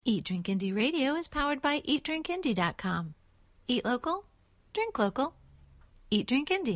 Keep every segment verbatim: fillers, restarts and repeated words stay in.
Eat Drink Indie Radio is powered by eat drink indie dot com. Eat local, drink local. Eat Drink Indie.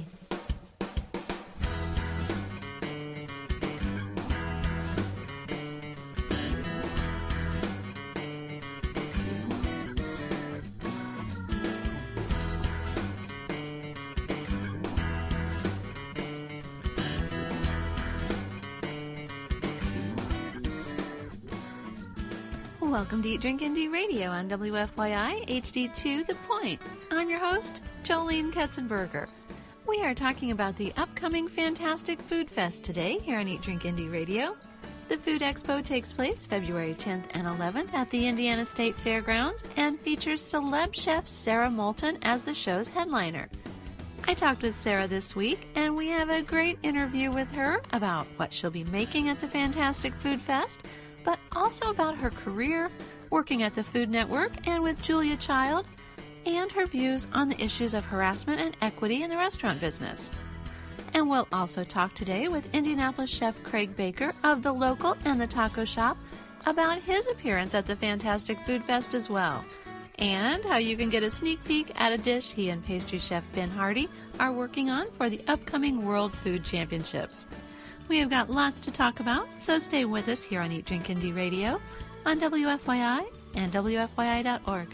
Welcome to Eat Drink Indie Radio on W F Y I H D two The Point. I'm your host, Jolene Ketzenberger. We are talking about the upcoming Fantastic Food Fest today here on Eat Drink Indie Radio. The Food Expo takes place February tenth and eleventh at the Indiana State Fairgrounds and features celeb chef Sarah Moulton as the show's headliner. I talked with Sarah this week, and we have a great interview with her about what she'll be making at the Fantastic Food Fest, but also about her career, working at the Food Network and with Julia Child, and her views on the issues of harassment and equity in the restaurant business. And we'll also talk today with Indianapolis chef Craig Baker of The Local and The Taco Shop about his appearance at the Fantastic Food Fest as well, and how you can get a sneak peek at a dish he and pastry chef Ben Hardy are working on for the upcoming World Food Championships. We have got lots to talk about, so stay with us here on Eat Drink Indie Radio on W F Y I and W F Y I dot org.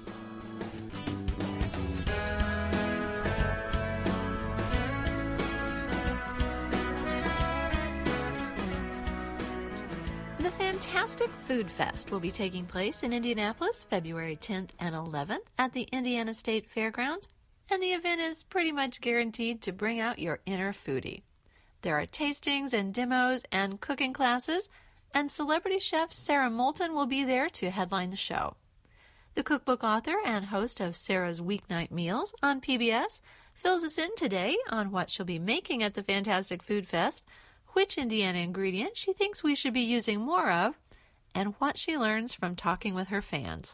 The Fantastic Food Fest will be taking place in Indianapolis February tenth and eleventh at the Indiana State Fairgrounds, and the event is pretty much guaranteed to bring out your inner foodie. There are tastings and demos and cooking classes, and celebrity chef Sarah Moulton will be there to headline the show. The cookbook author and host of Sarah's Weeknight Meals on P B S fills us in today on what she'll be making at the Fantastic Food Fest, which Indiana ingredient she thinks we should be using more of, and what she learns from talking with her fans.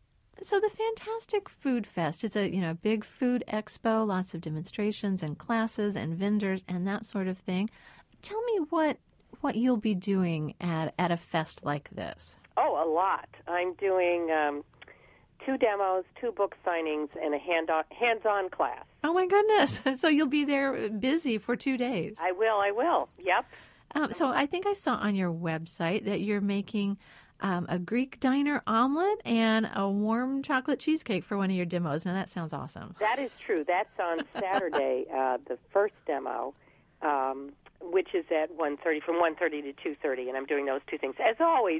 So the Fantastic Food Fest is a you know big food expo, lots of demonstrations and classes and vendors and that sort of thing. Tell me what what you'll be doing at, at a fest like this. Oh, a lot. I'm doing um, two demos, two book signings, and a hand-on, hands-on class. Oh, my goodness. So you'll be there busy for two days. I will, I will. Yep. Um, so I think I saw on your website that you're making Um, a Greek diner omelet and a warm chocolate cheesecake for one of your demos. Now, that sounds awesome. That is true. That's on Saturday, uh, the first demo, um, which is at one thirty, from one thirty to two thirty, and I'm doing those two things. As always,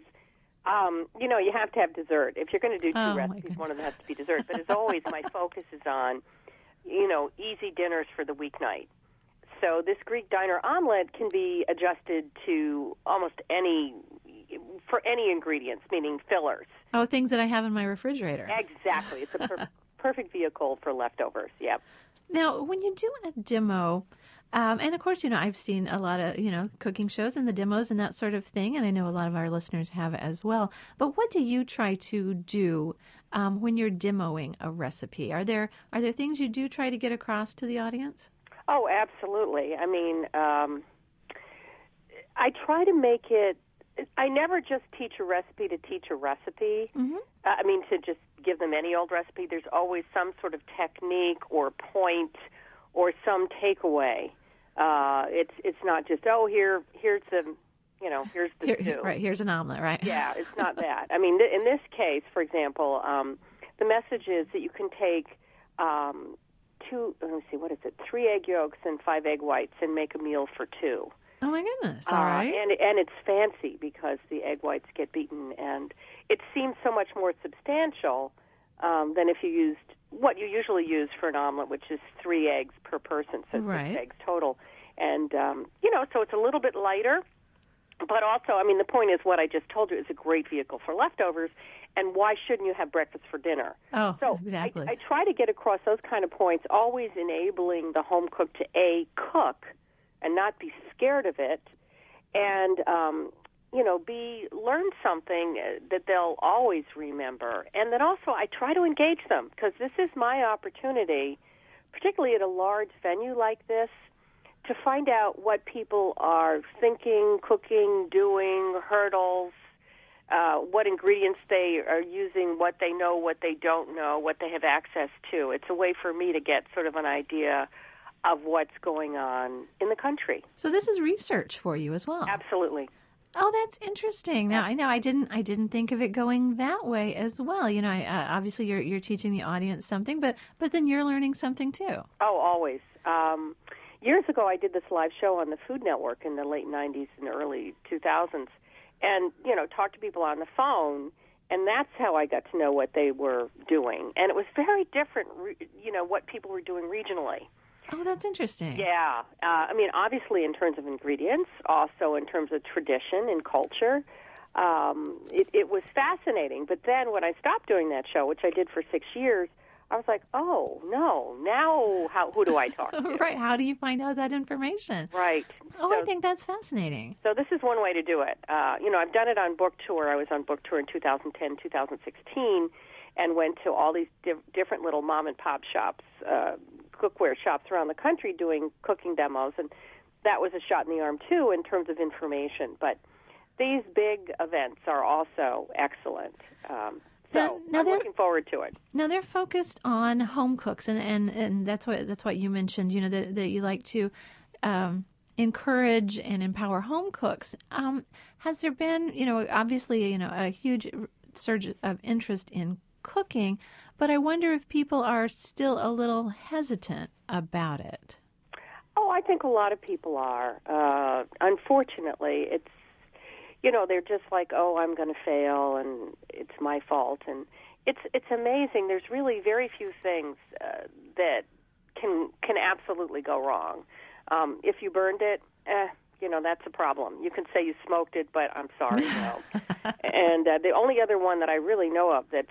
um, you know, you have to have dessert. If you're going to do two oh, recipes, one of them has to be dessert. But as always, my focus is on, you know, easy dinners for the weeknight. So this Greek diner omelet can be adjusted to almost any for any ingredients, meaning fillers. Oh, things that I have in my refrigerator. Exactly. It's a per- perfect vehicle for leftovers, yep. Now, when you do a demo, um, and of course, you know, I've seen a lot of, you know, cooking shows and the demos and that sort of thing, and I know a lot of our listeners have as well. But what do you try to do um, when you're demoing a recipe? Are there are there things you do try to get across to the audience? Oh, absolutely. I mean, um, I try to make it, I never just teach a recipe to teach a recipe. Mm-hmm. Uh, I mean, to just give them any old recipe. There's always some sort of technique or point or some takeaway. Uh, it's it's not just, oh, here here's the, you know, here's the Here, stew. Right, here's an omelet, right? Yeah, it's not that. I mean, th- in this case, for example, um, the message is that you can take um, two, let me see, what is it, three egg yolks and five egg whites and make a meal for two. Oh, my goodness. All uh, right. And, and it's fancy because the egg whites get beaten, and it seems so much more substantial um, than if you used what you usually use for an omelet, which is three eggs per person, so right. six eggs total. And, um, you know, so it's a little bit lighter, but also, I mean, the point is what I just told you is a great vehicle for leftovers, and why shouldn't you have breakfast for dinner? Oh, so exactly. I, I try to get across those kind of points, always enabling the home cook to, A, cook, and not be scared of it, and, um, you know, B, learn something that they'll always remember. And then also I try to engage them, because this is my opportunity, particularly at a large venue like this, to find out what people are thinking, cooking, doing, hurdles, uh, what ingredients they are using, what they know, what they don't know, what they have access to. It's a way for me to get sort of an idea of what's going on in the country. So this is research for you as well. Absolutely. Oh, that's interesting. Now I know I didn't I didn't think of it going that way as well. You know, I, uh, obviously you're you're teaching the audience something, but but then you're learning something too. Oh, always. Um, years ago, I did this live show on the Food Network in the late nineties and early two thousands, and you know, talked to people on the phone, and that's how I got to know what they were doing. And it was very different, you know, what people were doing regionally. Oh, that's interesting. Yeah. Uh, I mean, obviously in terms of ingredients, also in terms of tradition and culture. Um, it, it was fascinating. But then when I stopped doing that show, which I did for six years, I was like, oh, no, now how, who do I talk to? Right. How do you find out that information? Right. Oh, so, I think that's fascinating. So this is one way to do it. Uh, you know, I've done it on book tour. I was on book tour in two thousand ten, two thousand sixteen, and went to all these div- different little mom-and-pop shops, uh, cookware shops around the country doing cooking demos, and that was a shot in the arm, too, in terms of information. But these big events are also excellent. Um, so now, now I'm looking forward to it. Now they're focused on home cooks, and, and, and that's what that's what you mentioned. You know that that you like to um, encourage and empower home cooks. Um, has there been, you know, obviously, you know, a huge surge of interest in cooking, but I wonder if people are still a little hesitant about it. Oh, I think a lot of people are. Uh, unfortunately, it's, you know, they're just like, oh, I'm going to fail and it's my fault. And it's it's amazing. There's really very few things uh, that can can absolutely go wrong. Um, if you burned it, eh, you know, that's a problem. You can say you smoked it, but I'm sorry, no. And uh, the only other one that I really know of that's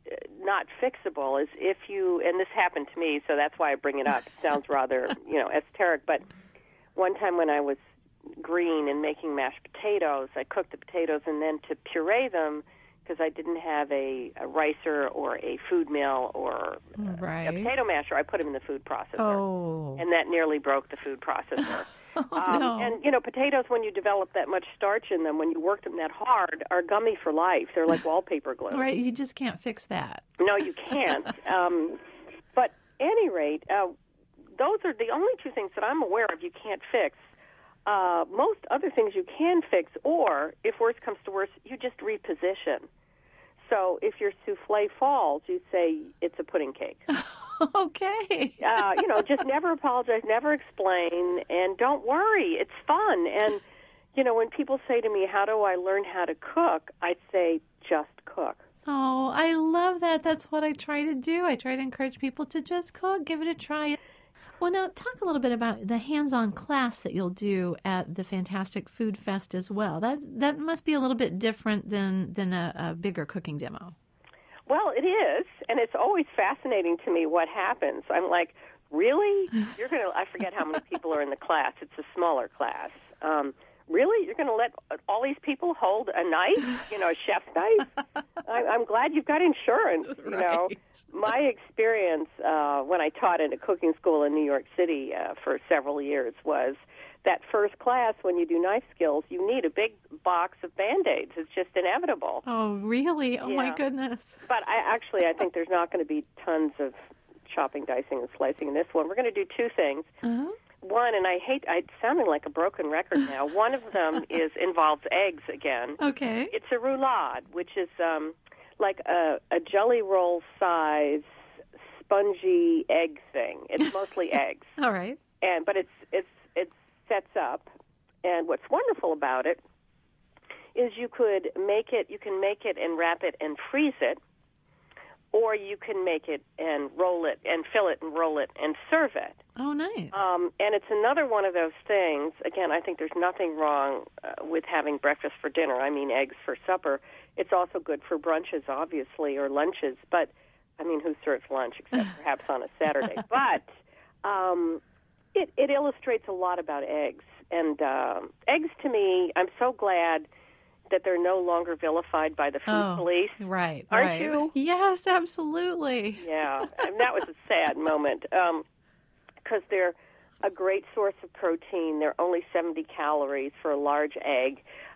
not fixable is if you, and this happened to me, so that's why I bring it up. It sounds rather, you know, esoteric, but one time when I was green and making mashed potatoes, I cooked the potatoes and then to puree them, because I didn't have a, a ricer or a food mill or right. a potato masher, I put them in the food processor. Oh. And that nearly broke the food processor. Oh, um, no. And, you know, potatoes, when you develop that much starch in them, when you work them that hard, are gummy for life. They're like wallpaper glue. Right, you just can't fix that. No, you can't. um, but at any rate, uh, those are the only two things that I'm aware of you can't fix. Uh, most other things you can fix, or, if worse comes to worse, you just reposition. So if your souffle falls, you say it's a pudding cake. Okay. uh, you know, just never apologize, never explain, and don't worry. It's fun. And, you know, when people say to me, how do I learn how to cook, I say, just cook. Oh, I love that. That's what I try to do. I try to encourage people to just cook, give it a try. Well, now talk a little bit about the hands-on class that you'll do at the Fantastic Food Fest as well. That that must be a little bit different than, than a, a bigger cooking demo. Well, it is, and it's always fascinating to me what happens. I'm like, really? You're going to, I forget how many people are in the class. It's a smaller class. Um, really? You're going to let all these people hold a knife, you know, a chef's knife? I, I'm glad you've got insurance, you right. know. My experience uh, when I taught at a cooking school in New York City uh, for several years was that first class, when you do knife skills, you need a big box of Band-Aids. It's just inevitable. Oh, really? Oh, yeah. my goodness. But I actually, I think there's not going to be tons of chopping, dicing, and slicing in this one. We're going to do two things. Uh-huh. One, and I hate, I'm sounding like a broken record now. One of them is involves eggs again. Okay. It's a roulade, which is um, like a, a jelly roll size spongy egg thing. It's mostly eggs. All right. And but it's it's it's sets up, and what's wonderful about it is you could make it, you can make it and wrap it and freeze it, or you can make it and roll it and fill it and roll it and serve it. Oh, nice. Um, and it's another one of those things, again, I think there's nothing wrong uh, with having breakfast for dinner. I mean, eggs for supper. It's also good for brunches, obviously, or lunches. But, I mean, who serves lunch except perhaps on a Saturday? But um, it, it illustrates a lot about eggs. And um, eggs, to me, I'm so glad that they're no longer vilified by the food oh, police. Right. Aren't right. you? Yes, absolutely. Yeah, and that was a sad moment because um, they're a great source of protein. They're only seventy calories for a large egg.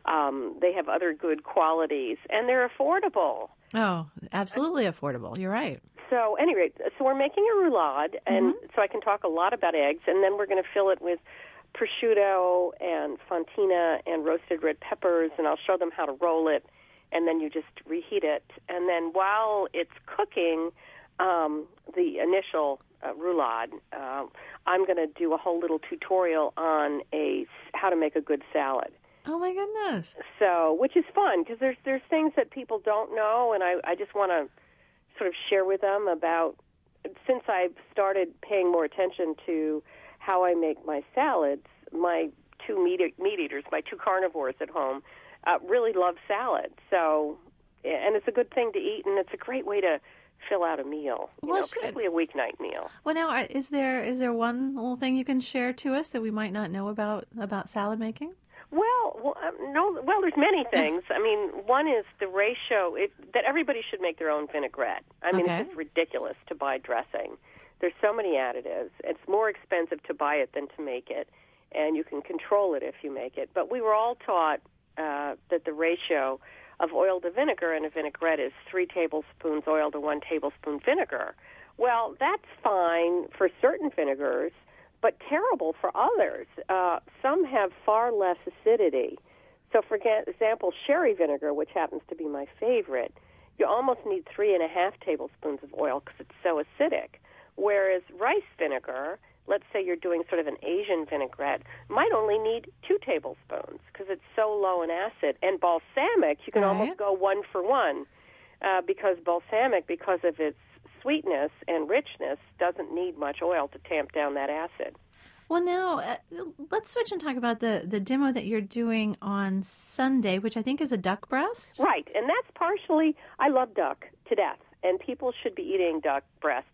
Um, they have other good qualities, and they're affordable. Oh, absolutely affordable. You're right. So, anyway, so we're making a roulade, and mm-hmm. so I can talk a lot about eggs, and then we're going to fill it with prosciutto and fontina and roasted red peppers, and I'll show them how to roll it, and then you just reheat it. And then while it's cooking, um, the initial uh, roulade, uh, I'm going to do a whole little tutorial on a how to make a good salad. Oh, my goodness. So, which is fun, because there's, there's things that people don't know, and I, I just want to sort of share with them about, since I've started paying more attention to how I make my salads, my two meat, meat eaters, my two carnivores at home, uh, really love salad. So, and it's a good thing to eat, and it's a great way to fill out a meal, you well, know, particularly a weeknight meal. Well, now, is there is there one little thing you can share to us that we might not know about, about salad making? Well, well, um, no. Well, there's many things. I mean, one is the ratio it, that everybody should make their own vinaigrette. I mean, okay. It's just ridiculous to buy dressing. There's so many additives. It's more expensive to buy it than to make it, and you can control it if you make it. But we were all taught uh, that the ratio of oil to vinegar in a vinaigrette is three tablespoons oil to one tablespoon vinegar. Well, that's fine for certain vinegars, but terrible for others. Uh, some have far less acidity. So, for example, sherry vinegar, which happens to be my favorite, you almost need three and a half tablespoons of oil because it's so acidic. Whereas rice vinegar, let's say you're doing sort of an Asian vinaigrette, might only need two tablespoons because it's so low in acid. And balsamic, you can right. almost go one for one uh, because balsamic, because of its sweetness and richness, doesn't need much oil to tamp down that acid. Well, now, uh, let's switch and talk about the, the demo that you're doing on Sunday, which I think is a duck breast. Right, and that's partially, I love duck to death, and people should be eating duck breasts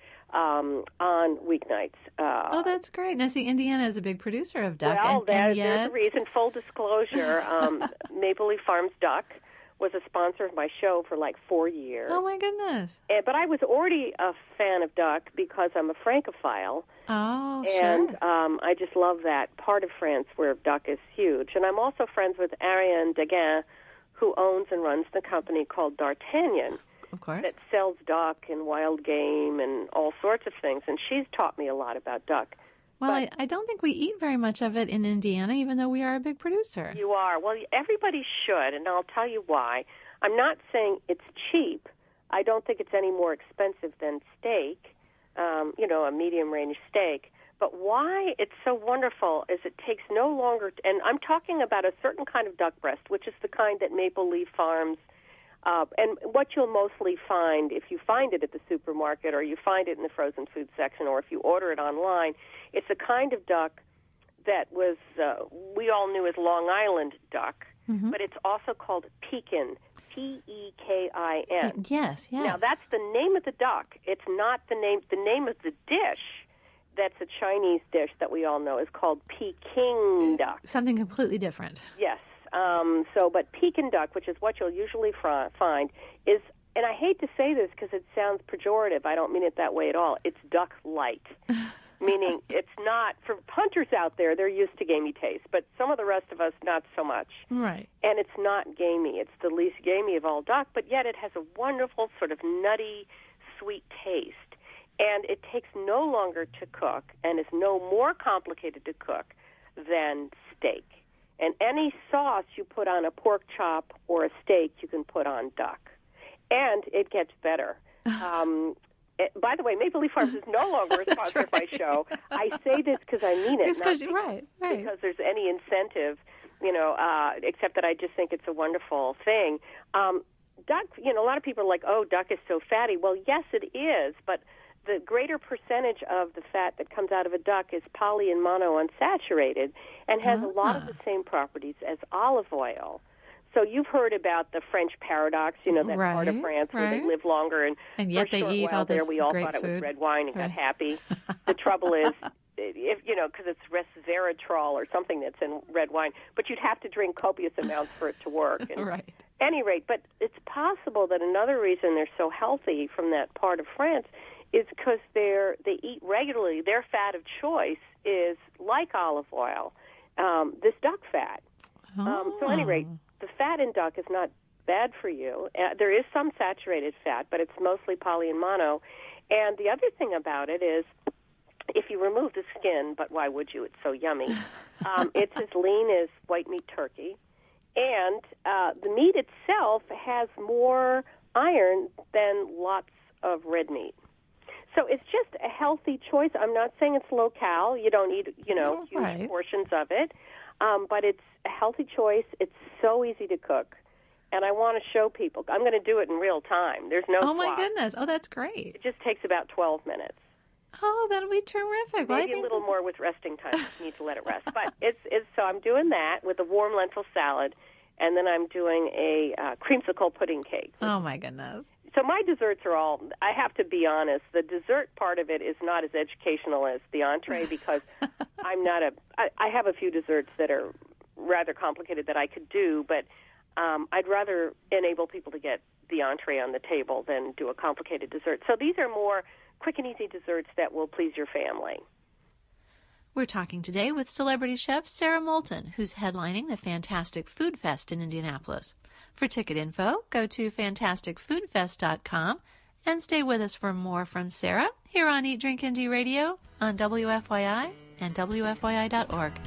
um, on weeknights. Uh, oh, that's great. Now, see, Indiana is a big producer of duck. Well, and, that, and yet... there's a reason. Full disclosure, um, Maple Leaf Farms Duck was a sponsor of my show for like four years. Oh, my goodness. And, but I was already a fan of duck because I'm a Francophile. Oh, and, sure. um, I just love that part of France where duck is huge. And I'm also friends with Ariane Deguin, who owns and runs the company called D'Artagnan. Of course. That sells duck and wild game and all sorts of things. And she's taught me a lot about duck. Well, but, I, I don't think we eat very much of it in Indiana, even though we are a big producer. You are. Well, everybody should, and I'll tell you why. I'm not saying it's cheap. I don't think it's any more expensive than steak, um, you know, a medium-range steak. But why it's so wonderful is it takes no longer, and I'm talking about a certain kind of duck breast, which is the kind that Maple Leaf Farms Uh, and what you'll mostly find, if you find it at the supermarket or you find it in the frozen food section or if you order it online, it's a kind of duck that was, uh, we all knew as Long Island duck, mm-hmm. but it's also called Pekin, P E K I N. Yes, yes. Now, that's the name of the duck. It's not the name, the name of the dish. That's a Chinese dish that we all know is called Peking duck. Something completely different. Yes. Um, so, but Pekin duck, which is what you'll usually fr- find, is, and I hate to say this because it sounds pejorative. I don't mean it that way at all. It's duck light, meaning it's not, for hunters out there, they're used to gamey taste, but some of the rest of us, not so much. Right. And it's not gamey. It's the least gamey of all duck, but yet it has a wonderful sort of nutty, sweet taste. And it takes no longer to cook and is no more complicated to cook than steak. And any sauce you put on a pork chop or a steak, you can put on duck. And it gets better. Um, it, by the way, Maple Leaf Farms is no longer a sponsor of my show. I say this because I mean it. It's because not you're right, right. because there's any incentive, you know, uh, except that I just think it's a wonderful thing. Um, duck, you know, a lot of people are like, oh, duck is so fatty. Well, yes, it is, but the greater percentage of the fat that comes out of a duck is poly and monounsaturated and has ah. a lot of the same properties as olive oil. So you've heard about the French paradox, you know, that right, part of France right. where they live longer, and, and yet for a they short eat while all this there we all great thought food. it was red wine and right. got happy. The trouble is, if you know, because it's resveratrol or something that's in red wine, but you'd have to drink copious amounts for it to work. And right. At any rate, but it's possible that another reason they're so healthy from that part of France is because they're they eat regularly. Their fat of choice is like olive oil, um, this duck fat. Oh. Um, so, at any rate, the fat in duck is not bad for you. Uh, there is some saturated fat, but it's mostly poly and mono. And the other thing about it is, if you remove the skin, but why would you? It's so yummy. Um, it's as lean as white meat turkey. And uh, the meat itself has more iron than lots of red meat. So it's just a healthy choice. I'm not saying it's low-cal. You don't eat, you know, Oh, huge right. portions of it. Um, but it's a healthy choice. It's so easy to cook. And I want to show people. I'm going to do it in real time. There's no Oh, my swap. goodness. Oh, that's great. It just takes about twelve minutes. Oh, that'll be terrific. Well, I Maybe think a little more with resting time. Just need to let it rest. But it's it's so I'm doing that with a warm lentil salad, and then I'm doing a uh, creamsicle pudding cake. Oh, my goodness. So my desserts are all, I have to be honest, the dessert part of it is not as educational as the entree because I'm not a, I, I have a few desserts that are rather complicated that I could do, but um, I'd rather enable people to get the entree on the table than do a complicated dessert. So these are more quick and easy desserts that will please your family. We're talking today with celebrity chef Sarah Moulton, who's headlining the Fantastic Food Fest in Indianapolis. For ticket info, go to fantastic food fest dot com and stay with us for more from Sarah here on Eat, Drink, Indie Radio on W F Y I and W F Y I dot org.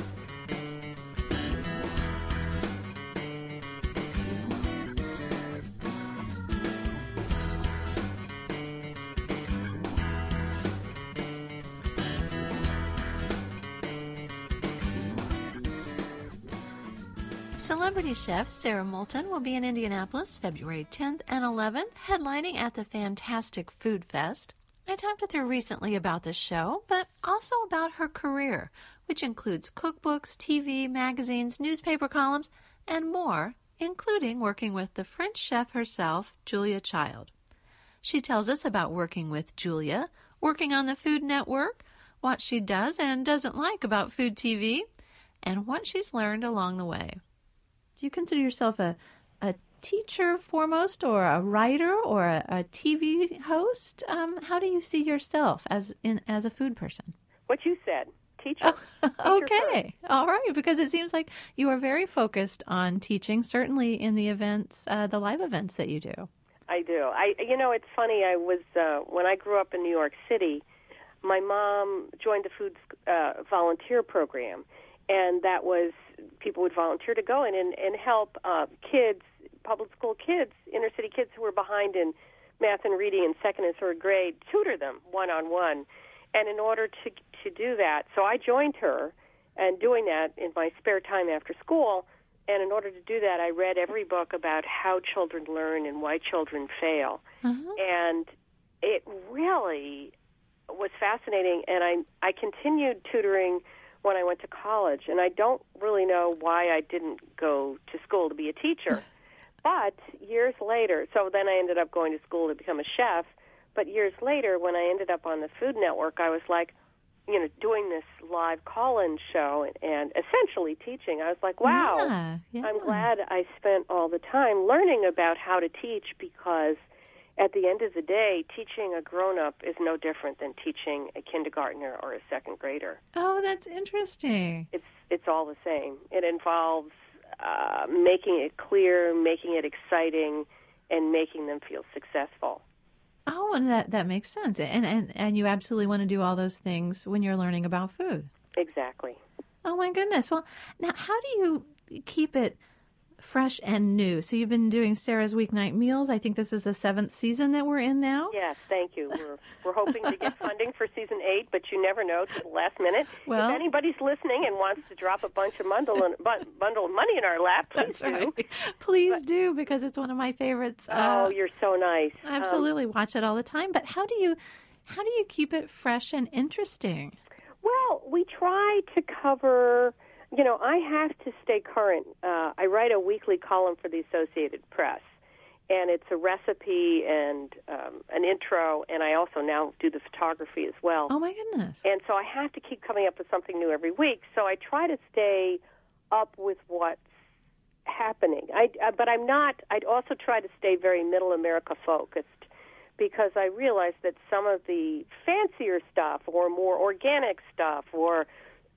Celebrity chef Sarah Moulton will be in Indianapolis February tenth and eleventh, headlining at the Fantastic Food Fest. I talked with her recently about this show, but also about her career, which includes cookbooks, T V, magazines, newspaper columns, and more, including working with the French chef herself, Julia Child. She tells us about working with Julia, working on the Food Network, what she does and doesn't like about food T V, and what she's learned along the way. Do you consider yourself a, a teacher foremost, or a writer, or a, a T V host? Um, how do you see yourself as in as a food person? What you said, teacher. Oh, teacher okay, first. all right, because it seems like you are very focused on teaching, certainly in the events, uh, the live events that you do. I do. I, you know, it's funny. I was uh, when I grew up in New York City, my mom joined the food uh, volunteer program, and that was people would volunteer to go in and, and help uh, kids, public school kids, inner city kids who were behind in math and reading in second and third grade, tutor them one on one. And in order to to do that, so I joined her, and doing that in my spare time after school. And in order to do that, I read every book about how children learn and why children fail. Uh-huh. And it really was fascinating. And I I continued tutoring when I went to college, and I don't really know why I didn't go to school to be a teacher. But years later, so then I ended up going to school to become a chef, but years later, when I ended up on the Food Network, I was like, you know, doing this live call-in show and, and essentially teaching. I was like, wow, Yeah, yeah. I'm glad I spent all the time learning about how to teach, because at the end of the day, teaching a grown-up is no different than teaching a kindergartner or a second grader. Oh, that's interesting. It's it's all the same. It involves uh, making it clear, making it exciting, and making them feel successful. Oh, and that, that makes sense. And, and and you absolutely want to do all those things when you're learning about food. Exactly. Oh, my goodness. Well, now, how do you keep it fresh and new? So you've been doing Sarah's Weeknight Meals. I think this is the seventh season that we're in now. Yes, thank you. We're we're hoping to get funding for season eight, but you never know till the last minute. Well, if anybody's listening and wants to drop a bunch of bundle and, bu- bundle of money in our lap, please that's do. right. Please but, do, because it's one of my favorites. Oh, uh, you're so nice. Absolutely, um, watch it all the time. But how do you how do you keep it fresh and interesting? Well, we try to cover. You know, I have to stay current. Uh, I write a weekly column for the Associated Press, and it's a recipe and um, an intro, and I also now do the photography as well. Oh, my goodness. And so I have to keep coming up with something new every week, so I try to stay up with what's happening. I, uh, but I'm not, I'd also try to stay very Middle America focused, because I realize that some of the fancier stuff or more organic stuff or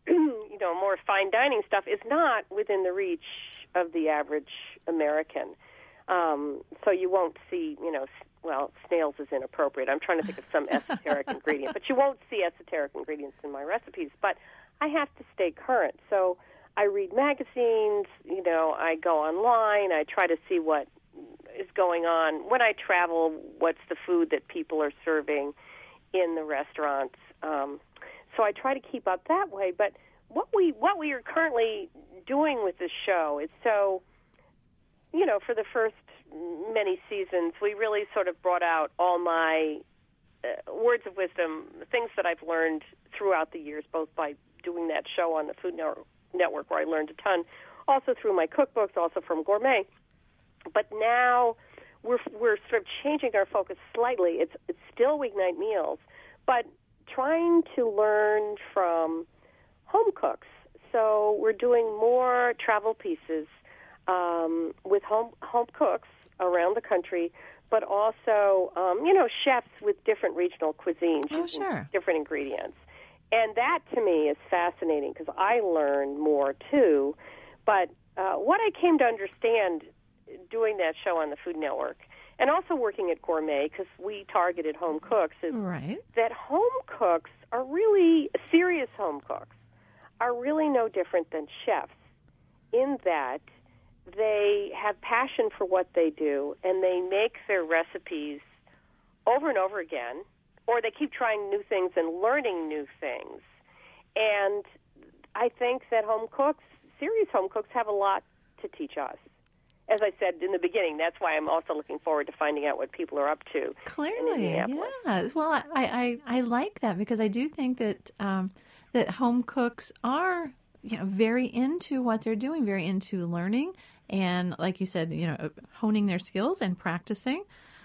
you know, more fine dining stuff is not within the reach of the average American. Um, so you won't see, you know, s- well, snails is inappropriate. I'm trying to think of some esoteric ingredient, but you won't see esoteric ingredients in my recipes. But I have to stay current. So I read magazines, you know, I go online, I try to see what is going on. When I travel, what's the food that people are serving in the restaurants. Um, so I try to keep up that way. But what we what we are currently doing with this show is so, you know, for the first many seasons, we really sort of brought out all my uh, words of wisdom, things that I've learned throughout the years, both by doing that show on the Food Network, where I learned a ton, also through my cookbooks, also from Gourmet. But now we're we're sort of changing our focus slightly. It's it's still weeknight meals, but trying to learn from home cooks. So we're doing more travel pieces um, with home home cooks around the country, but also um, you know, chefs with different regional cuisines, oh, sure. different ingredients. And that, to me, is fascinating because I learn more, too. But uh, what I came to understand doing that show on the Food Network and also working at Gourmet, because we targeted home cooks, is right. that home cooks are really, serious home cooks, are really no different than chefs in that they have passion for what they do and they make their recipes over and over again, or they keep trying new things and learning new things. And I think that home cooks, serious home cooks, have a lot to teach us. As I said in the beginning, that's why I'm also looking forward to finding out what people are up to. Clearly, yes. Well, I, I, I like that because I do think that um, that home cooks are, you know, very into what they're doing, very into learning, and like you said, you know, honing their skills and practicing.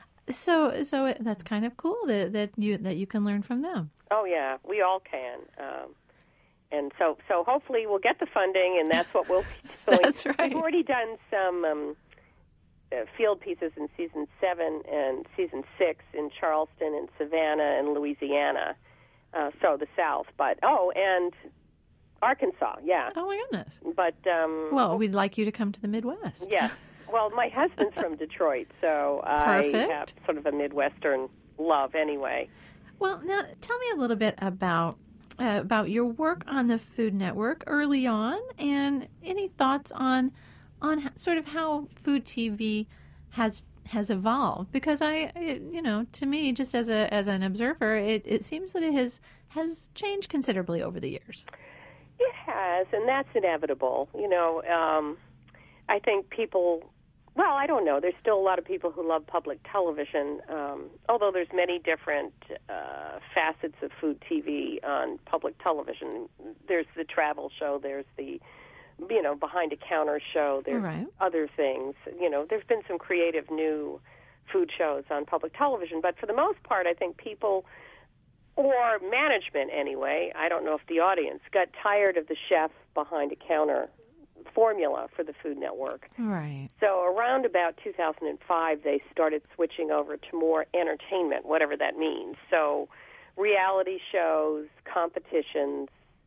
So, so it, that's kind of cool that, that you that you can learn from them. Oh yeah, we all can. Um, and so, so hopefully we'll get the funding, and that's what we'll be doing. That's right. We've already done some um, uh, field pieces in season seven and season six in Charleston and Savannah and Louisiana, uh, so the South. But oh, and Arkansas, yeah. Oh my goodness. But um, well, we'd like you to come to the Midwest. Yeah. Well, my husband's from Detroit, so Perfect. I have sort of a Midwestern love anyway. Well, now tell me a little bit about uh, about your work on the Food Network early on, and any thoughts on on sort of how food T V has has evolved. Because I, it, you know, to me, just as a as an observer, it, it seems that it has has changed considerably over the years. It has, and that's inevitable. You know, um, I think people. Well, I don't know. There's still a lot of people who love public television, um, although there's many different uh, facets of food T V on public television. There's the travel show. There's the, you know, behind-a-counter show. There's right. other things. You know, there's been some creative new food shows on public television. But for the most part, I think people, or management anyway, I don't know if the audience, got tired of the chef behind-a-counter formula for the Food Network. Right. So around about two thousand five, they started switching over to more entertainment, whatever that means. So reality shows, competitions,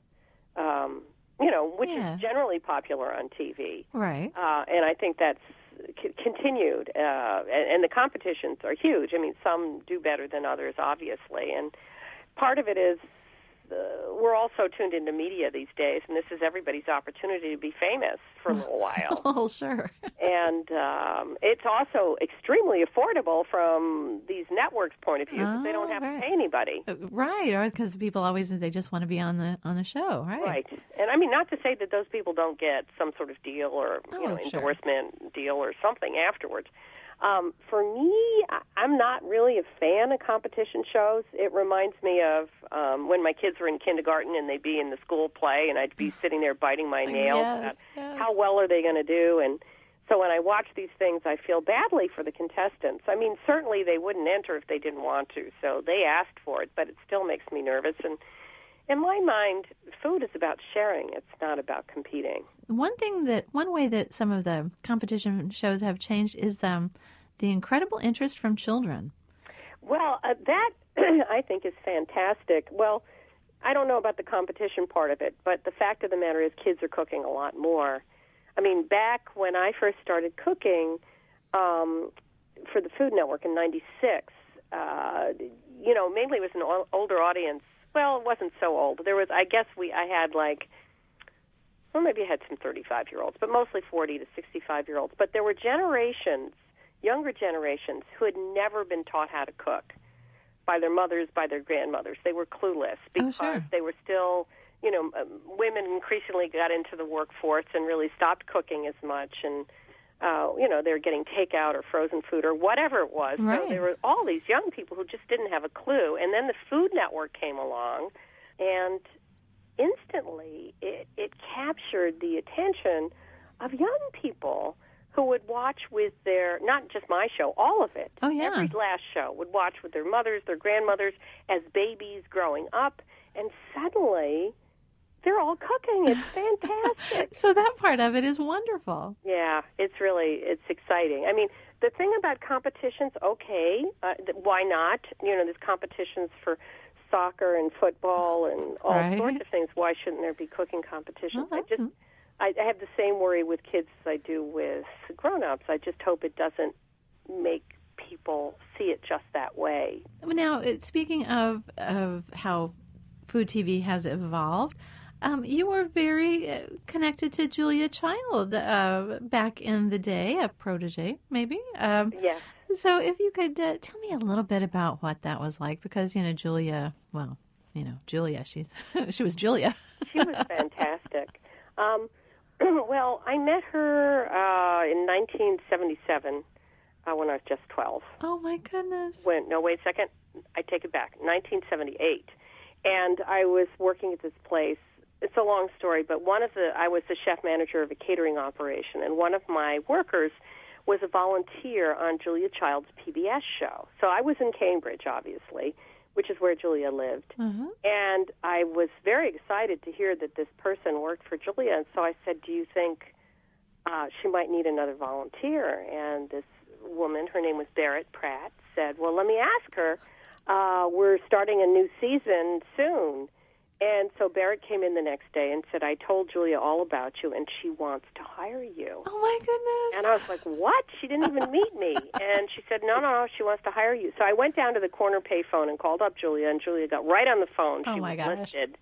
um, you know, which yeah. is generally popular on T V. Right. Uh, and I think that's c- continued. Uh, and, and the competitions are huge. I mean, some do better than others, obviously. And part of it is Uh, we're also tuned into media these days, and this is everybody's opportunity to be famous for a little while. Oh, sure. And um, it's also extremely affordable from these networks' point of view because oh, they don't have right. to pay anybody. Right, or because people always they just want to be on the on the show, right? Right. And I mean, not to say that those people don't get some sort of deal or oh, you know sure. endorsement deal or something afterwards. Um, for me, I- I'm not really a fan of competition shows. It reminds me of um, when my kids were in kindergarten and they'd be in the school play and I'd be sitting there biting my nails yes, about yes. how well are they going to do. And so when I watch these things, I feel badly for the contestants. I mean, certainly they wouldn't enter if they didn't want to, so they asked for it, but it still makes me nervous. And in my mind, food is about sharing. It's not about competing. One thing that, one way that some of the competition shows have changed is um, the incredible interest from children. Well, uh, that I think is fantastic. Well, I don't know about the competition part of it, but the fact of the matter is kids are cooking a lot more. I mean, back when I first started cooking um, for the Food Network in ninety-six, uh, you know, mainly it was an o- older audience. Well, it wasn't so old. There was, I guess we, I had like, well, maybe I had some thirty-five-year-olds, but mostly forty to sixty-five-year-olds. But there were generations, younger generations, who had never been taught how to cook by their mothers, by their grandmothers. They were clueless because oh, sure. they were still, you know, um, women increasingly got into the workforce and really stopped cooking as much. And, uh, you know, they were getting takeout or frozen food or whatever it was. Right. So there were all these young people who just didn't have a clue. And then the Food Network came along, and instantly it, it captured the attention of young people who would watch with their, not just my show, all of it. Oh, yeah. Every last show would watch with their mothers, their grandmothers, as babies growing up, and suddenly they're all cooking. It's fantastic. So that part of it is wonderful. Yeah, it's really, it's exciting. I mean, the thing about competitions, okay, uh, th- why not? You know, there's competitions for soccer and football and all Right. sorts of things. Why shouldn't there be cooking competitions? Well, I that's just, I, I have the same worry with kids as I do with grown-ups. I just hope it doesn't make people see it just that way. Now, uh, speaking of of how food T V has evolved, um, you were very uh, connected to Julia Child uh, back in the day, a protege, maybe. Um, Yes. So if you could uh, tell me a little bit about what that was like, because, you know, Julia, well, you know, Julia, she's she was Julia. She was fantastic. Um, well, I met her uh, in nineteen seventy-seven uh, when I was just twelve. Oh, my goodness. When, no, wait a second. I take it back. nineteen seventy-eight. And I was working at this place. It's a long story, but one of the, I was the chef manager of a catering operation, and one of my workers was a volunteer on Julia Child's P B S show. So I was in Cambridge, obviously, which is where Julia lived. Uh-huh. And I was very excited to hear that this person worked for Julia. And so I said, do you think uh, she might need another volunteer? And this woman, her name was Barrett Pratt, said, well, let me ask her. Uh, we're starting a new season soon. And so Barrett came in the next day and said, I told Julia all about you, and she wants to hire you. Oh, my goodness. And I was like, what? She didn't even meet me. And she said, no, no, no, she wants to hire you. So I went down to the corner payphone and called up Julia, and Julia got right on the phone. Oh, she my was gosh. listed.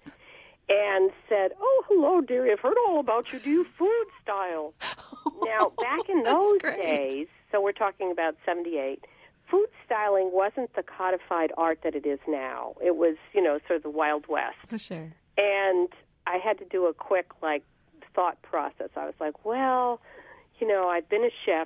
And said, oh, hello, dearie, I've heard all about you. Do you food style? Now, back in That's those great. days, so we're talking about seventy-eight, food styling wasn't the codified art that it is now. It was, you know, sort of the Wild West. For sure. And I had to do a quick, like, thought process. I was like, well, you know, I've been a chef.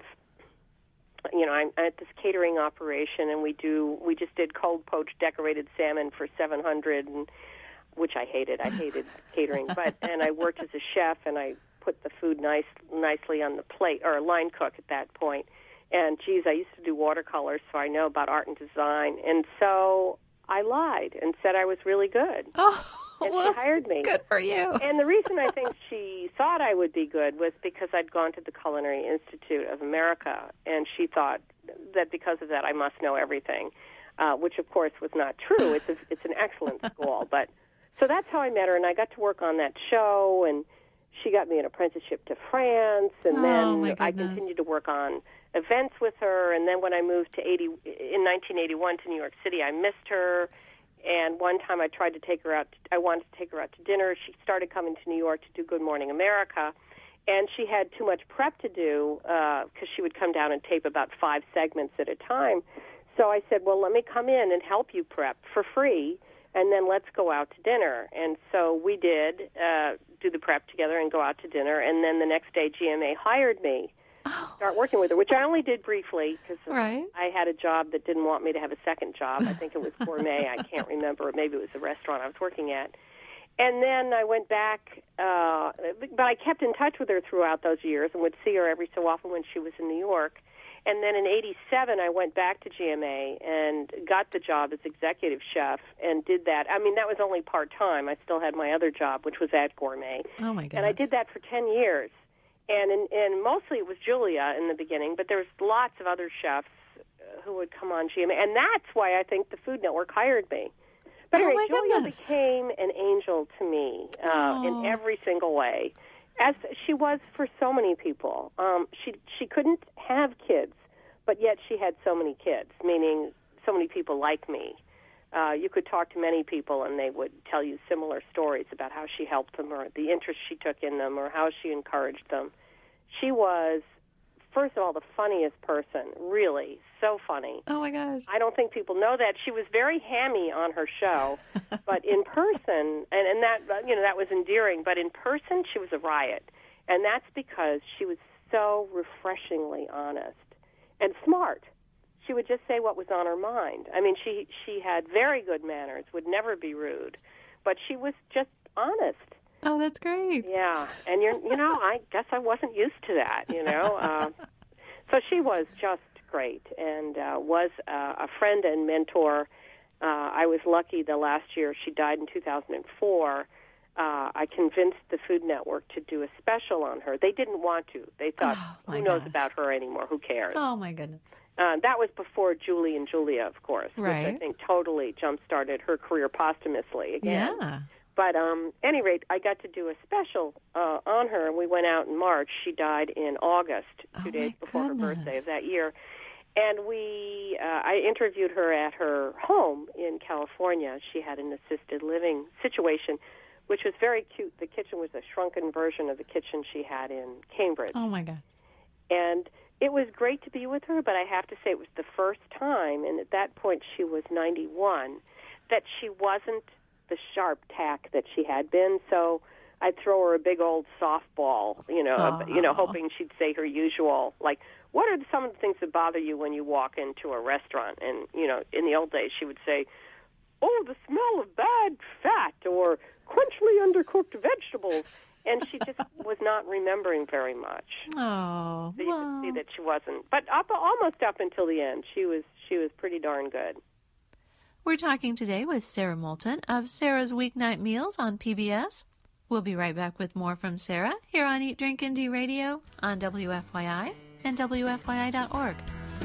You know, I'm at this catering operation, and we do, we just did cold poached decorated salmon for seven hundred, and, which I hated. I hated catering. But, and I worked as a chef, and I put the food nice, nicely on the plate, or a line cook at that point. And, geez, I used to do watercolors, so I know about art and design. And so I lied and said I was really good. Oh, and well, she hired me. Good for you. And the reason I think she thought I would be good was because I'd gone to the Culinary Institute of America, and she thought that because of that I must know everything, uh, which, of course, was not true. It's a, it's an excellent school. But so that's how I met her, and I got to work on that show, and she got me an apprenticeship to France, and Oh, then my I goodness. continued to work on events with her. And then when I moved to eighty in nineteen eighty-one to New York City, I missed her. And one time I tried to take her out. To, I wanted to take her out to dinner. She started coming to New York to do Good Morning America, and she had too much prep to do because uh, she would come down and tape about five segments at a time. So I said, well, let me come in and help you prep for free, and then let's go out to dinner. And so we did uh, do the prep together and go out to dinner. And then the next day, G M A hired me Oh. start working with her, which I only did briefly because Right. I had a job that didn't want me to have a second job. I think it was Gourmet. I can't remember. Maybe it was the restaurant I was working at. And then I went back, uh, but I kept in touch with her throughout those years and would see her every so often when she was in New York. And then in eighty-seven, I went back to G M A and got the job as executive chef and did that. I mean, that was only part-time. I still had my other job, which was at Gourmet. Oh, my goodness. And I did that for ten years. And in, and mostly it was Julia in the beginning, but there was lots of other chefs who would come on G M A. And that's why I think the Food Network hired me, But anyway, oh Julia goodness. became an angel to me uh, in every single way, as she was for so many people. Um, she she couldn't have kids, but yet she had so many kids, meaning so many people like me. Uh, you could talk to many people, and they would tell you similar stories about how she helped them or the interest she took in them or how she encouraged them. She was, first of all, the funniest person, really, so funny. Oh, my gosh. I don't think people know that. She was very hammy on her show, but in person, and, and that, you know, that was endearing, but in person, she was a riot. And that's because she was so refreshingly honest and smart. She would just say what was on her mind. I mean, she she had very good manners, would never be rude, but she was just honest. Oh, that's great. Yeah, and you're, you know, I guess I wasn't used to that, you know. Uh, so she was just great and uh, was uh, a friend and mentor. Uh, I was lucky the last year she died in two thousand four. Uh, I convinced the Food Network to do a special on her. They didn't want to. They thought, oh, who knows gosh. about her anymore? Who cares? Oh, my goodness. Uh, that was before Julie and Julia, of course, right. which I think totally jump-started her career posthumously again. Yeah. But um, at any rate, I got to do a special uh, on her, and we went out in March. She died in August, two oh, days before goodness. her birthday of that year. And we, uh, I interviewed her at her home in California. She had an assisted living situation, which was very cute. The kitchen was a shrunken version of the kitchen she had in Cambridge. Oh, my God. And it was great to be with her, but I have to say it was the first time, and at that point she was ninety-one, that she wasn't the sharp tack that she had been. So I'd throw her a big old softball, you know, Aww. you know, hoping she'd say her usual, like, what are some of the things that bother you when you walk into a restaurant? And, you know, in the old days she would say, oh, the smell of bad fat, or crunchily undercooked vegetables. And she just was not remembering very much. Oh, so you well. could see that she wasn't. But up, almost up until the end, she was she was pretty darn good. We're talking today with Sarah Moulton of Sarah's Weeknight Meals on P B S. We'll be right back with more from Sarah here on Eat, Drink, and D Radio on W F Y I and W F Y I dot org.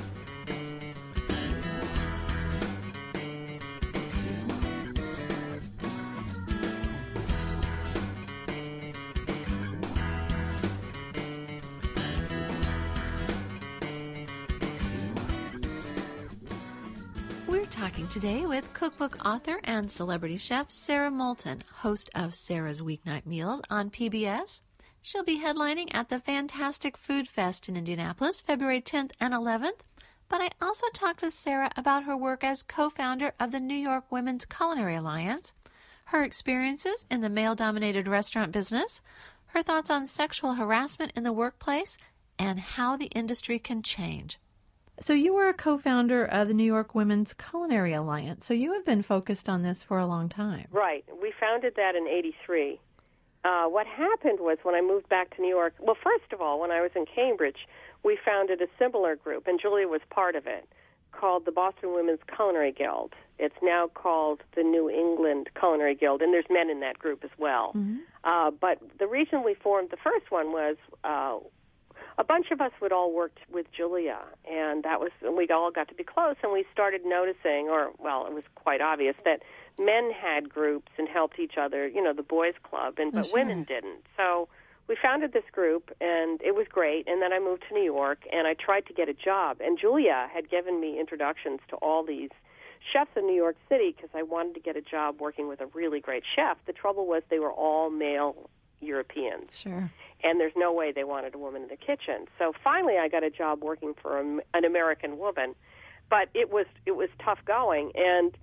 We're talking today with cookbook author and celebrity chef Sarah Moulton, host of Sarah's Weeknight Meals on P B S. She'll be headlining at the Fantastic Food Fest in Indianapolis, February tenth and eleventh. But I also talked with Sarah about her work as co-founder of the New York Women's Culinary Alliance, her experiences in the male-dominated restaurant business, her thoughts on sexual harassment in the workplace, and how the industry can change. So you were a co-founder of the New York Women's Culinary Alliance, so you have been focused on this for a long time. Right. We founded that in eighty-three. Uh, what happened was when I moved back to New York, well, first of all, when I was in Cambridge, we founded a similar group, and Julia was part of it, called the Boston Women's Culinary Guild. It's now called the New England Culinary Guild, and there's men in that group as well. Mm-hmm. Uh, but the reason we formed the first one was uh, a bunch of us would all work with Julia, and that was we all got to be close, and we started noticing, or, well, it was quite obvious, that men had groups and helped each other, you know, the boys' club, and but oh, sure. women didn't. So we founded this group, and it was great, and then I moved to New York, and I tried to get a job, and Julia had given me introductions to all these chefs in New York City because I wanted to get a job working with a really great chef. The trouble was they were all male Europeans. Sure. And there's no way they wanted a woman in the kitchen. So finally I got a job working for a, an American woman, but it was it was tough going. And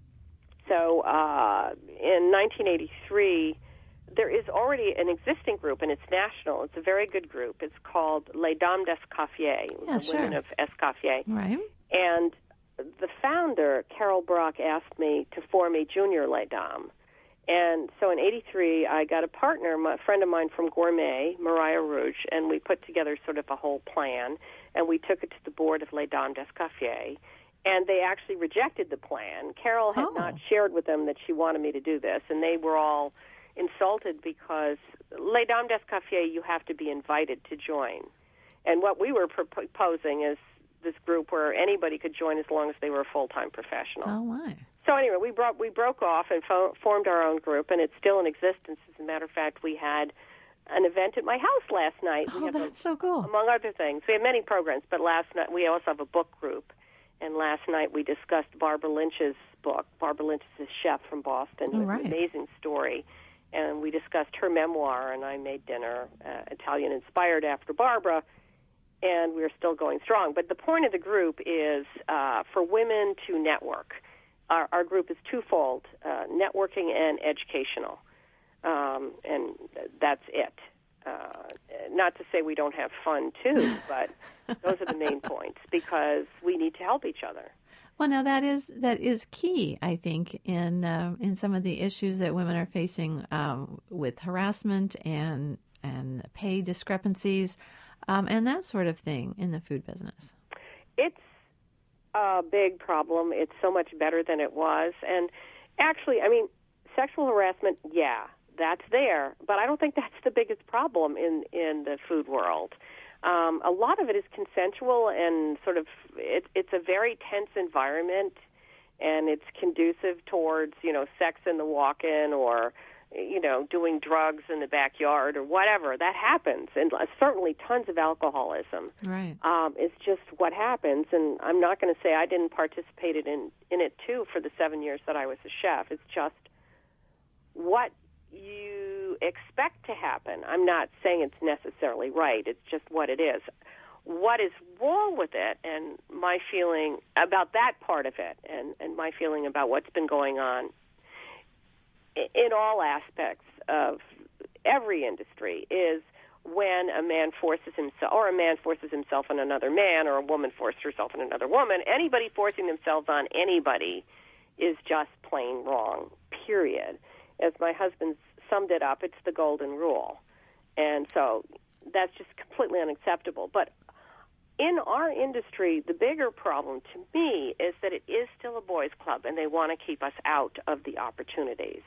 so uh, in nineteen eighty-three, there is already an existing group, and it's national. It's a very good group. It's called Les Dames d'Escoffier, yeah, the sure. Women of Escoffier. Right. And the founder, Carol Brock, asked me to form a junior Les Dames. And so in eighty-three, I got a partner, a friend of mine from Gourmet, Mariah Rouge, and we put together sort of a whole plan, and we took it to the board of Les Dames d'Escoffier, and they actually rejected the plan. Carol had Oh. not shared with them that she wanted me to do this, and they were all insulted because Les Dames d'Escoffier, you have to be invited to join. And what we were proposing is this group where anybody could join as long as they were a full-time professional. Oh, my. So anyway, we brought we broke off and fo- formed our own group, and it's still in existence. As a matter of fact, we had an event at my house last night. Oh, that's a, so cool. Among other things. We have many programs, but last night we also have a book group. And last night we discussed Barbara Lynch's book. Barbara Lynch is a chef from Boston oh, with right. an amazing story. And we discussed her memoir, and I made dinner, uh, Italian-inspired after Barbara, and we're still going strong. But the point of the group is uh, for women to network. Our, our group is twofold, uh, networking and educational, um, and that's it. Uh, not to say we don't have fun, too, but those are the main points, because we need to help each other. Well, now that is that is key, I think, in uh, in some of the issues that women are facing um, with harassment and and pay discrepancies um, and that sort of thing in the food business. It's a big problem. It's so much better than it was. And actually, I mean, sexual harassment, yeah, that's there. But I don't think that's the biggest problem in, in the food world. Um, a lot of it is consensual and sort of, it, it's a very tense environment, and it's conducive towards, you know, sex in the walk-in or, you know, doing drugs in the backyard or whatever. That happens, and certainly tons of alcoholism. Right. Um, it's just what happens, and I'm not going to say I didn't participate in, in it, too, for the seven years that I was a chef. It's just what you expect to happen. I'm not saying it's necessarily right. It's just what it is. What is wrong with it, and my feeling about that part of it, and, and my feeling about what's been going on in all aspects of every industry, is when a man forces himself, or a man forces himself on another man, or a woman forces herself on another woman. Anybody forcing themselves on anybody is just plain wrong, period. As my husband summed it up, it's the golden rule. And so that's just completely unacceptable. But in our industry, the bigger problem to me is that it is still a boys' club, and they want to keep us out of the opportunities.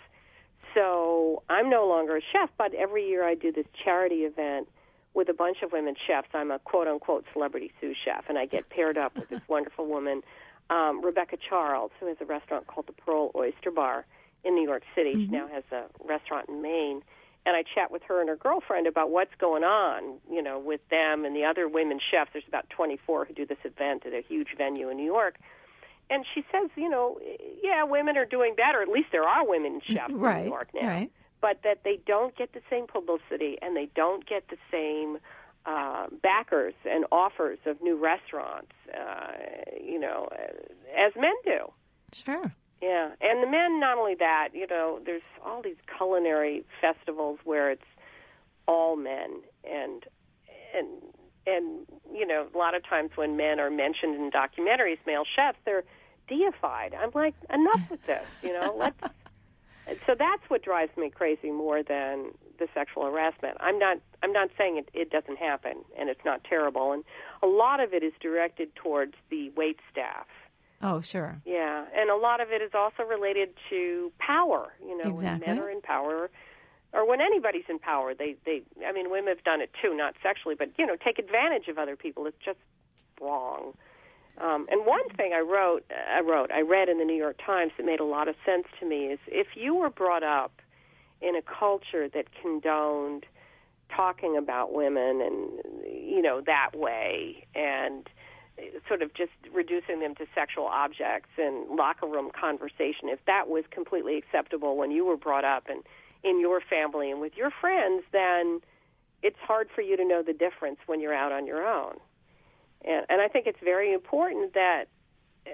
So I'm no longer a chef, but every year I do this charity event with a bunch of women chefs. I'm a quote-unquote celebrity sous chef, and I get paired up with this wonderful woman, um, Rebecca Charles, who has a restaurant called the Pearl Oyster Bar in New York City. Mm-hmm. She now has a restaurant in Maine. And I chat with her and her girlfriend about what's going on, you know, with them and the other women chefs. There's about twenty-four who do this event at a huge venue in New York. And she says, you know, yeah, women are doing better. At least there are women chefs right, in New York now. Right. But that they don't get the same publicity, and they don't get the same uh, backers and offers of new restaurants, uh, you know, as men do. Sure. Yeah, and the men, not only that, you know, there's all these culinary festivals where it's all men, and and and you know, a lot of times when men are mentioned in documentaries, male chefs, they're deified. I'm like, enough with this, you know. Let's. So that's what drives me crazy more than the sexual harassment. I'm not. I'm not saying it, it doesn't happen, and it's not terrible, and a lot of it is directed towards the wait staff. Oh, sure. Yeah, and a lot of it is also related to power. You know, exactly. When men are in power, or when anybody's in power, they, they, I mean, women have done it too, not sexually, but, you know, take advantage of other people. It's just wrong. Um, and one thing I wrote, I wrote, I read in the New York Times that made a lot of sense to me is if you were brought up in a culture that condoned talking about women and, you know, that way, and sort of just reducing them to sexual objects and locker room conversation, if that was completely acceptable when you were brought up and in your family and with your friends, then it's hard for you to know the difference when you're out on your own. And, and I think it's very important that uh,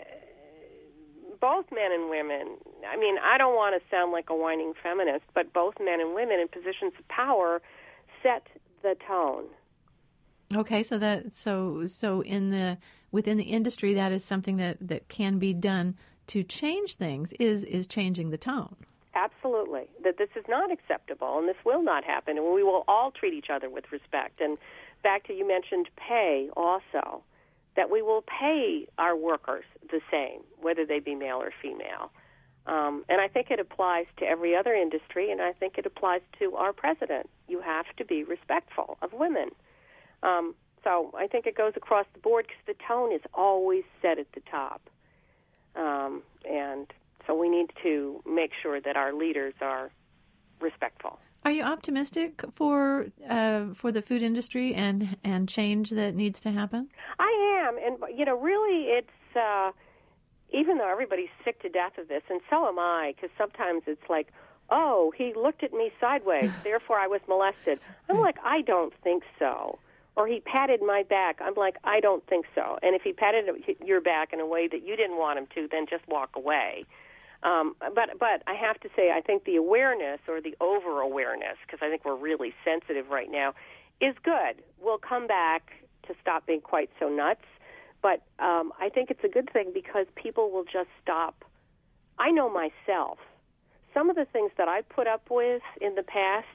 both men and women, I mean, I don't want to sound like a whining feminist, but both men and women in positions of power set the tone. Okay, so that so so in the within the industry, that is something that, that can be done to change things. Is is changing the tone? Absolutely. That this is not acceptable, and this will not happen, and we will all treat each other with respect. And back to you mentioned pay also, that we will pay our workers the same, whether they be male or female. Um, and I think it applies to every other industry, and I think it applies to our president. You have to be respectful of women. Um, So I think it goes across the board because the tone is always set at the top. Um, and so we need to make sure that our leaders are respectful. Are you optimistic for uh, for the food industry and, and change that needs to happen? I am. And, you know, really it's, uh, even though everybody's sick to death of this, and so am I, because sometimes it's like, oh, he looked at me sideways, therefore I was molested. I'm like, I don't think so. Or he patted my back. I'm like, I don't think so. And if he patted your back in a way that you didn't want him to, then just walk away. Um, but but I have to say, I think the awareness or the over-awareness, because I think we're really sensitive right now, is good. We'll come back to stop being quite so nuts. But um, I think it's a good thing because people will just stop. I know myself. Some of the things that I put up with in the past,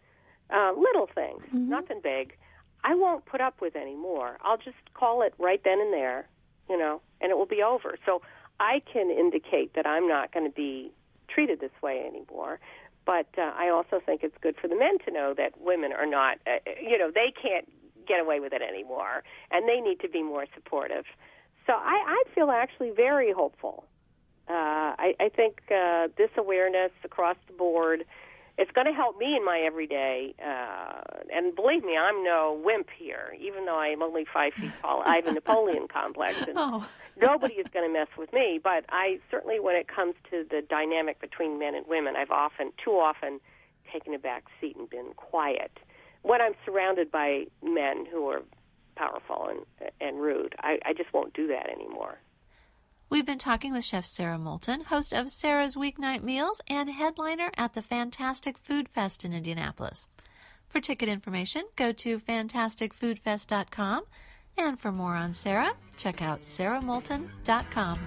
uh, little things, mm-hmm. nothing big, I won't put up with anymore. I'll just call it right then and there, you know, and it will be over. So I can indicate that I'm not going to be treated this way anymore. But uh, I also think it's good for the men to know that women are not, uh, you know, they can't get away with it anymore, and they need to be more supportive. So I, I feel actually very hopeful. Uh, I, I think uh, this awareness across the board, it's going to help me in my everyday. Uh, and believe me, I'm no wimp here. Even though I'm only five feet tall, I have a Napoleon complex, and oh. nobody is going to mess with me. But I certainly, when it comes to the dynamic between men and women, I've often, too often, taken a back seat and been quiet. When I'm surrounded by men who are powerful and and rude, I, I just won't do that anymore. We've been talking with Chef Sarah Moulton, host of Sarah's Weeknight Meals and headliner at the Fantastic Food Fest in Indianapolis. For ticket information, go to fantastic food fest dot com. And for more on Sarah, check out sarah moulton dot com.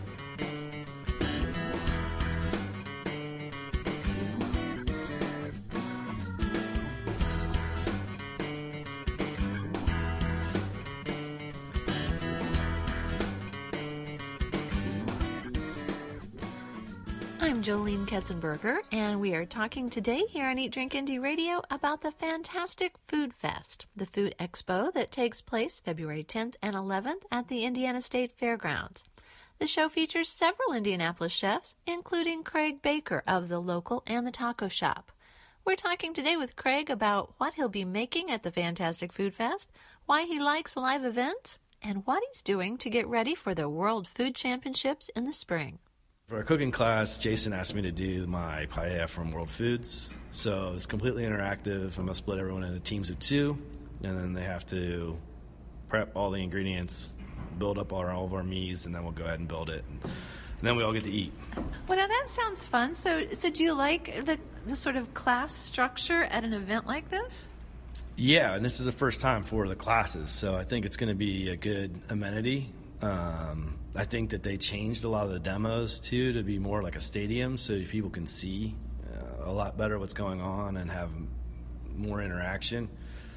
I'm Jolene Ketzenberger, and we are talking today here on Eat, Drink, Indie Radio about the Fantastic Food Fest, the food expo that takes place February tenth and eleventh at the Indiana State Fairgrounds. The show features several Indianapolis chefs, including Craig Baker of The Local and The Taco Shop. We're talking today with Craig about what he'll be making at the Fantastic Food Fest, why he likes live events, and what he's doing to get ready for the World Food Championships in the spring. For our cooking class, Jason asked me to do my paella from World Foods. So it's completely interactive. I'm going to split everyone into teams of two, and then they have to prep all the ingredients, build up all, all of our meats, and then we'll go ahead and build it. And then we all get to eat. Well, now that sounds fun. So so do you like the, the sort of class structure at an event like this? Yeah, and this is the first time for the classes, so I think it's going to be a good amenity. Um, I think that they changed a lot of the demos, too, to be more like a stadium so people can see uh, a lot better what's going on and have more interaction.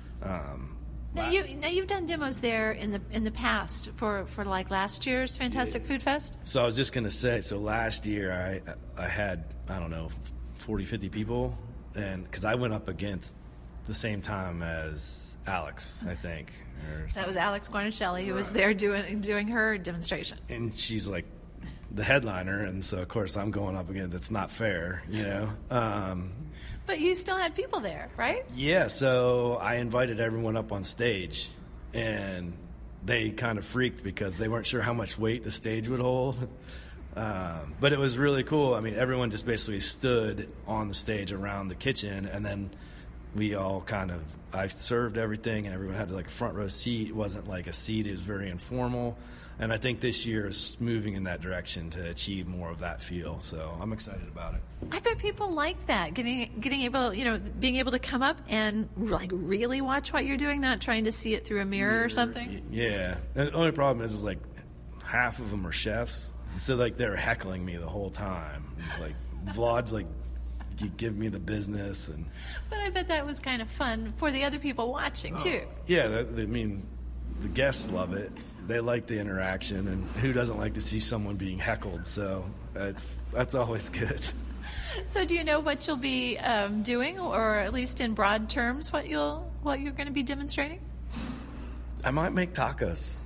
Um, now, you, now, you've done demos there in the in the past for, for like last year's Fantastic yeah. Food Fest? So I was just going to say, so last year I I had, I don't know, forty, fifty people, and because I went up against the same time as Alex, I think. That was Alex Guarnaschelli who right. was there doing doing her demonstration. And she's like the headliner, and so of course I'm going up against. It's not fair, you know. Um, but you still had people there, right? Yeah. So I invited everyone up on stage, and they kind of freaked because they weren't sure how much weight the stage would hold. Um, but it was really cool. I mean, everyone just basically stood on the stage around the kitchen, and then we all kind of, I served everything, and everyone had like a front row seat. It wasn't like a seat. It was very informal. And I think this year is moving in that direction to achieve more of that feel. So I'm excited about it. I bet people like that, getting getting able, you know, being able to come up and like really watch what you're doing, not trying to see it through a mirror Mirror, or something. Yeah. And the only problem is, is like half of them are chefs. So like they were heckling me the whole time. It's like Vlad's like, you give me the business. And but I bet that was kind of fun for the other people watching too. Oh, yeah, that, I mean, the guests love it. They like the interaction, and who doesn't like to see someone being heckled? So that's that's always good. So do you know what you'll be um, doing, or at least in broad terms, what you'll what you're going to be demonstrating? I might make tacos.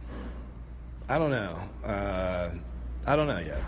I don't know. Uh, I don't know yet.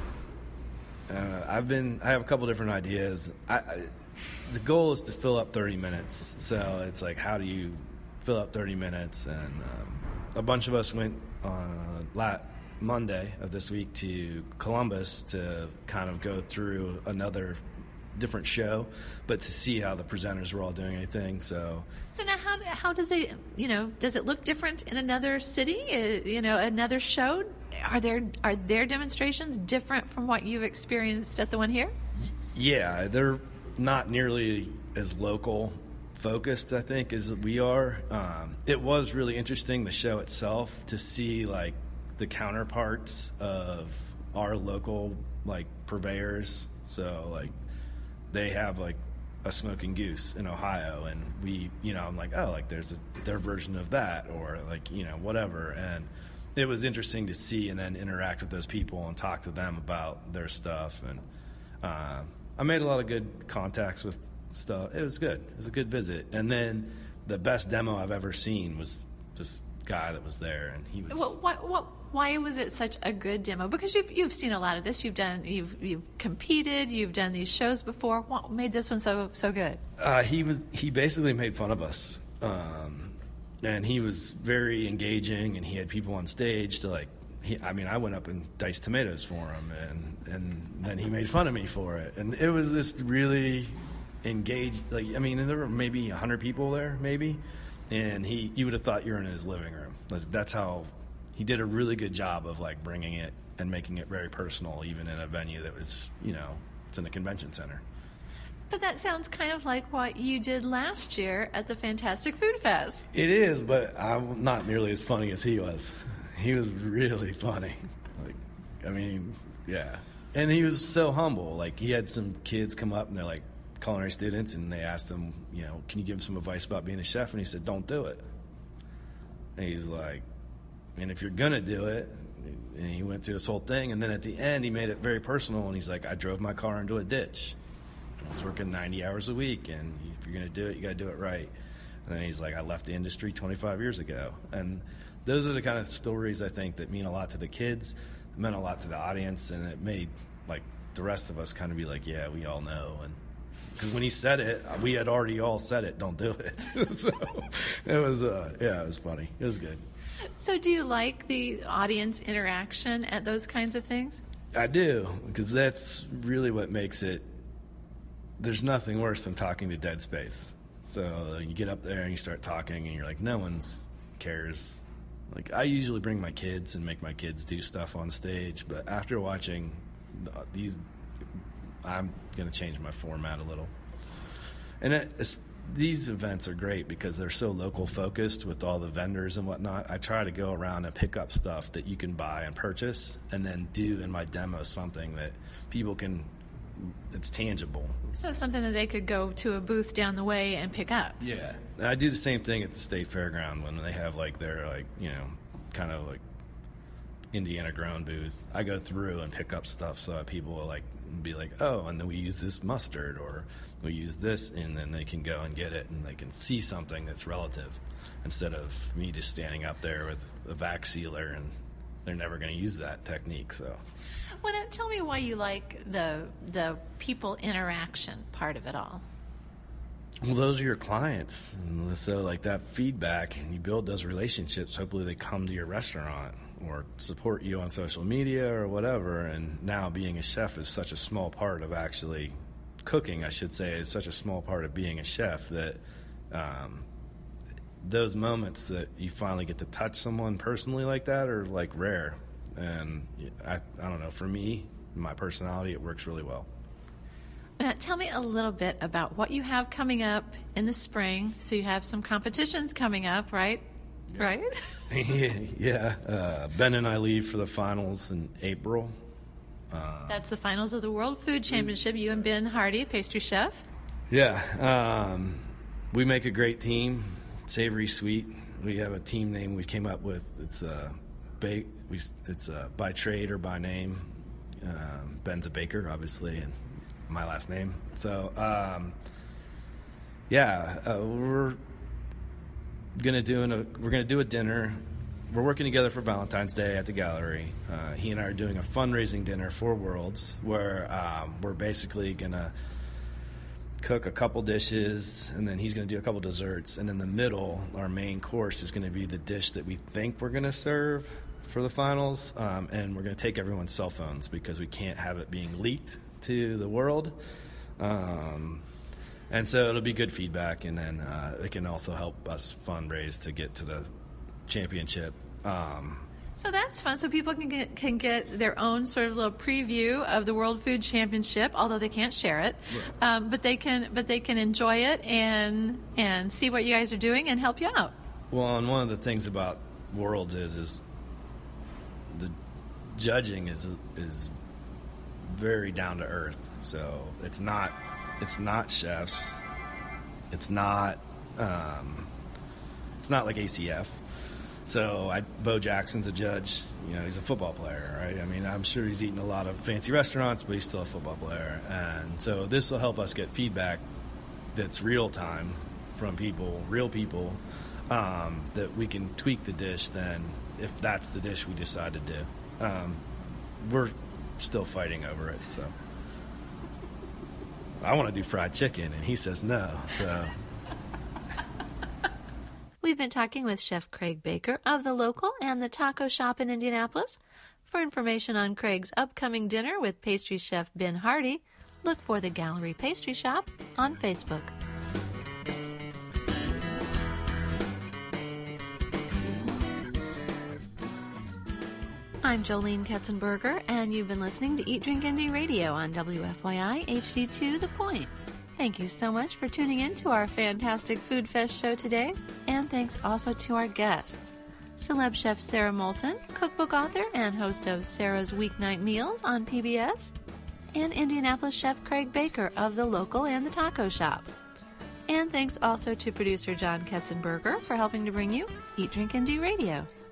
Uh, I've been. I have a couple different ideas. I, I, the goal is to fill up thirty minutes. So it's like, how do you fill up thirty minutes? And um, a bunch of us went on uh, Monday of this week to Columbus to kind of go through another different show, but to see how the presenters were all doing anything. So, so now how how does it you know does it look different in another city? Uh, you know, another show? Are there are their demonstrations different from what you've experienced at the one here? Yeah, they're not nearly as local focused, I think, as we are. Um, it was really interesting, the show itself, to see like the counterparts of our local like purveyors. So like they have like a Smoking Goose in Ohio, and we, you know, I'm like, oh, like there's a, their version of that, or like, you know, whatever. And it was interesting to see and then interact with those people and talk to them about their stuff. And uh, I made a lot of good contacts with stuff. It was good. It was a good visit. And then the best demo I've ever seen was this guy that was there, and he was. Well, what, what, why was it such a good demo? Because you've you've seen a lot of this. You've done you've you've competed. You've done these shows before. What made this one so so good? Uh, he was he basically made fun of us, um, and he was very engaging. And he had people on stage to like. He, I mean, I went up and diced tomatoes for him, and and then he made fun of me for it. And it was this really engaged. Like, I mean, there were maybe a hundred people there, maybe. And he, you would have thought you were in his living room. That's how he did a really good job of like bringing it and making it very personal, even in a venue that was, you know, it's in a convention center. But that sounds kind of like what you did last year at the Fantastic Food Fest. It is, but I'm not nearly as funny as he was. He was really funny. Like, I mean, yeah. And he was so humble. Like, he had some kids come up and they're like, culinary students, and they asked him, you know, can you give him some advice about being a chef? And he said, don't do it. And he's like, and if you're gonna do it, and he went through this whole thing, and then at the end he made it very personal, and he's like, I drove my car into a ditch. I was working ninety hours a week, and if you're gonna do it, you gotta do it right. And then he's like, I left the industry twenty-five years ago. And those are the kind of stories I think that mean a lot to the kids, meant a lot to the audience, and it made like the rest of us kind of be like, yeah, we all know. And because when he said it, we had already all said it, don't do it. So it was, uh, yeah, it was funny. It was good. So do you like the audience interaction at those kinds of things? I do, because that's really what makes it, there's nothing worse than talking to dead space. So you get up there and you start talking and you're like, no one cares. Like, I usually bring my kids and make my kids do stuff on stage, but after watching these, I'm going to change my format a little. And it, it's, these events are great because they're so local focused with all the vendors and whatnot. I try to go around and pick up stuff that you can buy and purchase, and then do in my demo something that people can, it's tangible. So something that they could go to a booth down the way and pick up. Yeah. And I do the same thing at the State Fairground when they have like their, like, you know, kind of like Indiana grown booth. I go through and pick up stuff so that people will like be like, oh, and then we use this mustard, or we use this, and then they can go and get it, and they can see something that's relative instead of me just standing up there with a vac sealer, and they're never going to use that technique. So, well, now, tell me why you like the the people interaction part of it all. Well, those are your clients, and so like that feedback, and you build those relationships. Hopefully, they come to your restaurant or support you on social media or whatever. And now being a chef is such a small part of actually cooking, I should say, is such a small part of being a chef that um, those moments that you finally get to touch someone personally like that are like rare. And I, I don't know, for me, my personality, it works really well. Now, tell me a little bit about what you have coming up in the spring. So you have some competitions coming up, right? Yeah. Right? Yeah. Uh, Ben and I leave for the finals in April. Uh, That's the finals of the World Food Championship. You and Ben Hardy, pastry chef. Yeah. Um, we make a great team, Savory Sweet. We have a team name we came up with. It's uh, ba- we, it's uh, by trade or by name. Um, Ben's a baker, obviously, and my last name. So, um, yeah, uh, we're gonna do an, a, we're gonna do a dinner we're working together for Valentine's Day at the gallery. Uh, he and I are doing a fundraising dinner for Worlds where um, we're basically going to cook a couple dishes, and then he's going to do a couple desserts. And in the middle, our main course is going to be the dish that we think we're going to serve for the finals. Um, and we're going to take everyone's cell phones because we can't have it being leaked to the world. Um, and so it'll be good feedback, and then uh, it can also help us fundraise to get to the championship. Um, So that's fun. So people can get can get their own sort of little preview of the World Food Championship, although they can't share it. Right. Um, but they can but they can enjoy it and and see what you guys are doing and help you out. Well, and one of the things about Worlds is is the judging is is very down to earth. So it's not it's not chefs. It's not um, it's not like A C F. So I, Bo Jackson's a judge. You know, he's a football player, right? I mean, I'm sure he's eaten a lot of fancy restaurants, but he's still a football player. And so this will help us get feedback that's real time from people, real people, um, that we can tweak the dish then if that's the dish we decide to do. Um, we're still fighting over it. So I want to do fried chicken, and he says no. So. We've been talking with Chef Craig Baker of The Local and the Taco Shop in Indianapolis. For information on Craig's upcoming dinner with pastry chef Ben Hardy, look for the Gallery Pastry Shop on Facebook. I'm Jolene Ketzenberger, and you've been listening to Eat, Drink, Indie Radio on W F Y I H D two The Point. Thank you so much for tuning in to our fantastic Food Fest show today, and thanks also to our guests, celeb chef Sarah Moulton, cookbook author and host of Sarah's Weeknight Meals on P B S, and Indianapolis chef Craig Baker of The Local and the Taco Shop. And thanks also to producer John Ketzenberger for helping to bring you Eat, Drink, Indie Radio.